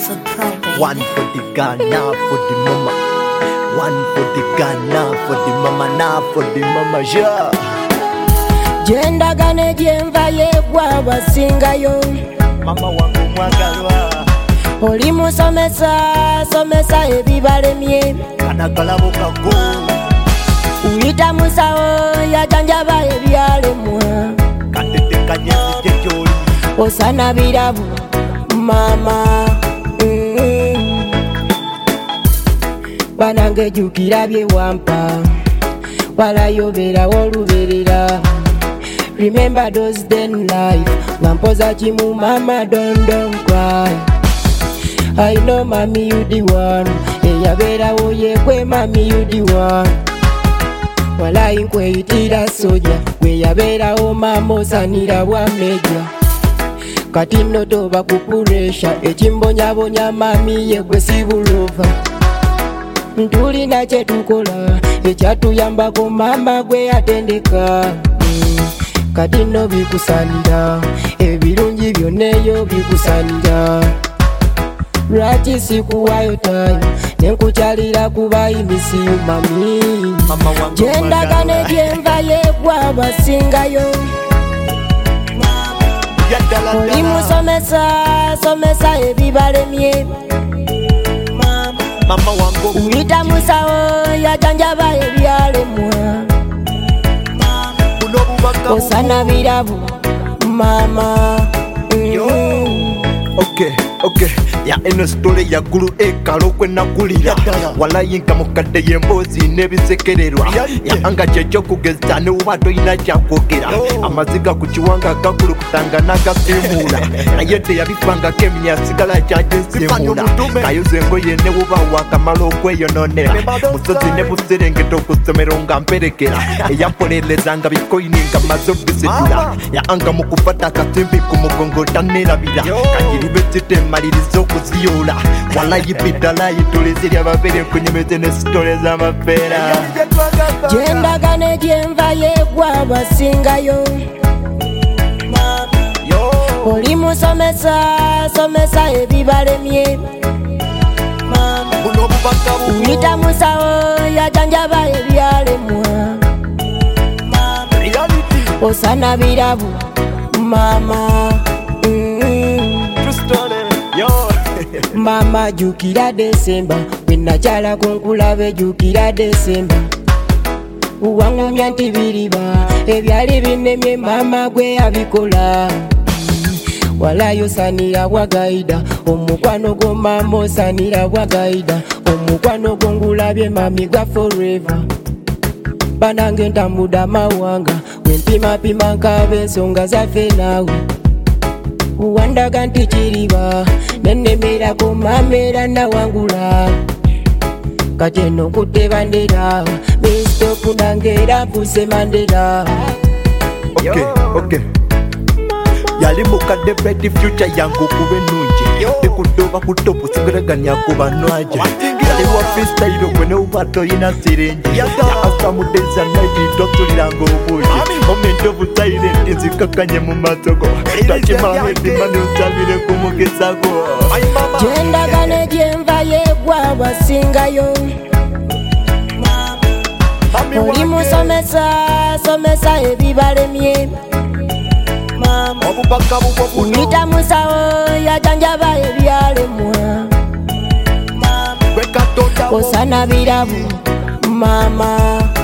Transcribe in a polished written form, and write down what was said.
Food Pro, baby. One for the Ghana, for the mama. One for the Ghana, for the mama, now for the mama, yeah. Jenda gane jenva yegwa basingayo. Mama wangu mwagalwa. Oli musomesa ebibalemye. Kanakalabo kago. Uyita musawo yajanjaba ebyalemwa. Katete kanyesi jejoli. Osana birabu mama. Banange jukira bye wampa. Walayobera oluberera. Remember those days in life. Wampoza chimu mama don't cry. I know mommy you the one. Eyabera oye kwe mommy you the one. Walayi nkweyitira soja. Weyabera o mama osanira bwa meja. Kati nno toba kupuresha. Ekimbonyabonya mami yegwe sibulova. Ntulina kyetukola. Ekyatuyambako mama gwe atendeka. Kati nno bikusanira. Ebirungi byonneyo bikusanira. Lwaki sikuwayo tayo nenkukyalira kuba imisiyu mami. Jendagane gyenva yegwa basingayo. Oli musomesa ebibalemye. Uyita musawo yajanjaba ebyalemwa. Osana birabu mama. Okay, ya eno story ya gulu ekalo kwena kulira. Walayinka mukadde yembozi nebisekererwa. Ya anga checho kugeza ne wato ina chakwogera. Amaziga ku kiwanga gakulu kutanga nagasimula. Ayete yabifanga kemnya sigala kyajensimula. Kayoze ngoye ne buba wakamalo kweyononera. Musozi ne buserengeto kusomero nga mperekera. Eyapolelezanga bikoyininga mazobisedula. Ya anga mukufata katimbi ku mugongo tanelabira. Kajiribe malirizo kuziyola. Walayi bidala yituliziri ababere kunyemeze ne story z'amapera. Jendagane gyenva yegwa basingayo. Oli musomesa ebibalemye. Uyita musawo yajanjaba ebyalemwa. Osana birabu mama. Mama jukira Desemba. Wenachala kunkulabe jukira Desemba. Uwangumya nti biriba. Ebyali binemye mama gwe abikola. Walayo sanira wagaida. Omukwano go mama osanira wagaida. Omukwano go ngulabye mami gwa forever. Banange ntambuda mawanga. Wempima nkabe ensonga zaffe naawe. Uwandaga nti kiriba. Nenemera kumamera na wangula. Kati eno kuteba ndera. Mistopu nangera fuse mandera. Okay. Yali mukadde bright future yangu kube nunje. Tekudoba kutopu sigaraganya kuba nwaje. Yali wa freestyle kwene ubato ina sirenje. Ya asa mudeza naidi totuliranga obuji. Momento bu silent nzikakanye mu matoko. Takimahe dimani utabire kumugezako. Jendagane gyenva yegwa basingayo. Oli musomesa ebibalemye. Uyita musawo yajanjaba ebyalemwa. Osana birabu mama.